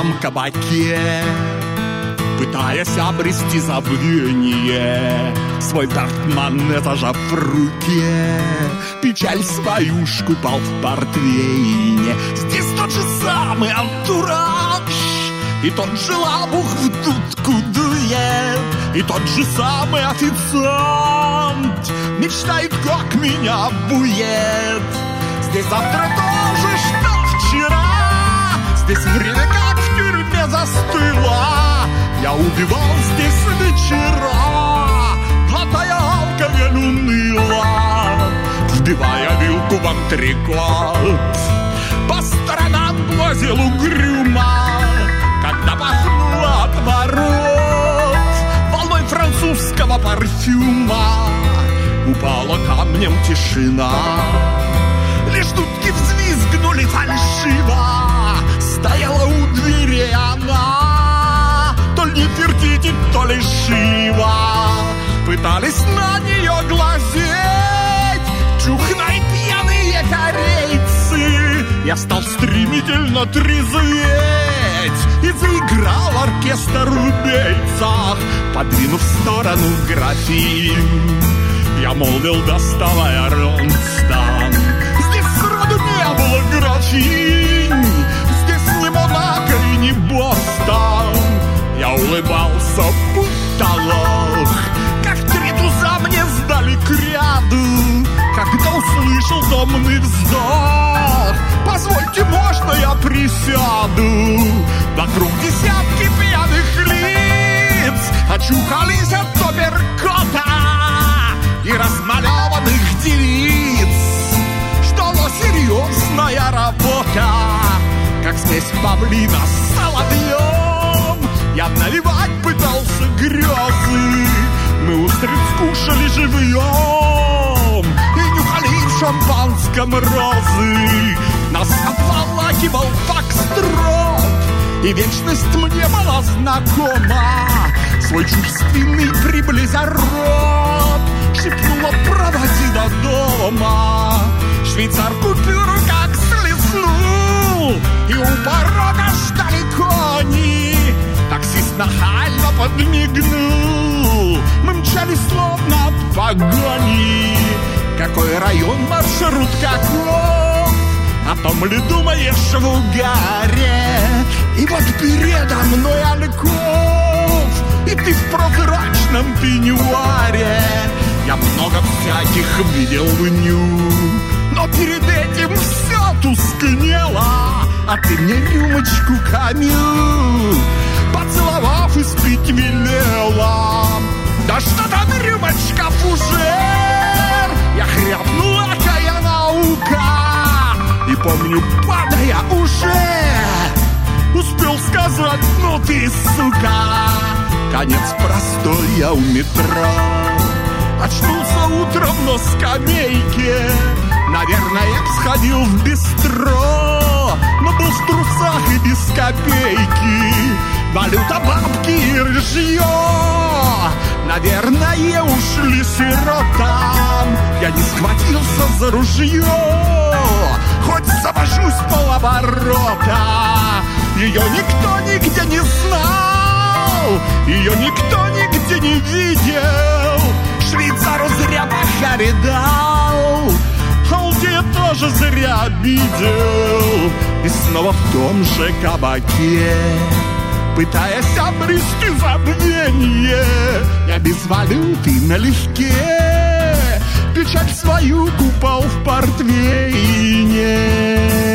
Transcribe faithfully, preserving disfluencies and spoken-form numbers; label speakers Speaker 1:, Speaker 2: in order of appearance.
Speaker 1: пьяном кабаке, пытаясь обрести забвение, свой портмоне зажав в руке, печаль свою шкупал в портвейне. Здесь тот же самый антураж, и тот же лабух в дудку дует, и тот же самый официант мечтает, как меня обует. Здесь завтра тоже, что вчера, здесь время как в тюрьме застыло. Я убивал здесь вечера, глотая алкоголь уныло, вбивая вилку в антрекот, по сторонам глазел угрюмо, когда пахнуло от ворот волной французского парфюма. Упала камнем тишина, лишь дудки взвизгнули фальшиво. Стояла у двери она, то ли Нефертити, то ли Шива. Пытались на нее глазеть чухные пьяные корейцы. Я стал стремительно трезветь и заиграл оркестр в бейцах, подвинув в сторону графин. Я молвил, доставая ронстан: здесь сроду не было графинь, здесь не Монако и не Бостон. Я улыбался, будто лох, как три туза мне сдали к ряду, когда услышал томный вздох: позвольте, можно я присяду? Вокруг десятки пьяных лиц очухались от оперкота и размалеванных девиц. Ждала серьезная работа, как смесь павлина с соловьем. Я навевать пытался грезы, мы устриц скушали живьем и нюхали в шампанском розы. Нас обволакивал фокстрот, и вечность мне была знакома. Свой чувственный приблизя рот шепнула: проводи до дома. Швейцар купюру как слезнул, и у порога ждали кони. Таксист нахально подмигнул, мы мчались словно от погони. Какой район, маршрут каков, о том ли думаешь в угаре? И вот передо мной альков, и ты в прозрачном пеньюаре. Я много всяких видел в ню, но перед этим все тускнело. А ты мне рюмочку камю, поцеловав, испить велела. Да что там рюмочка, фужер? Я хряпнул, какая наука. И помню, падая уже, успел сказать: ну ты, сука. Конец простой, я у метро. Очнулся утром на скамейке, наверное, сходил в бистро, но был в трусах и без копейки. Валюта, бабки и ржье, наверное, ушли сиротам. Я не схватился за ружье, хоть завожусь полоборота. Ее никто нигде не знал, ее никто нигде не видел. Швейцару зря бахари дал, Халдея тоже зря обидел. И снова в том же кабаке, пытаясь обрести забвение, я без валюты налегке печаль свою купал в портвейне.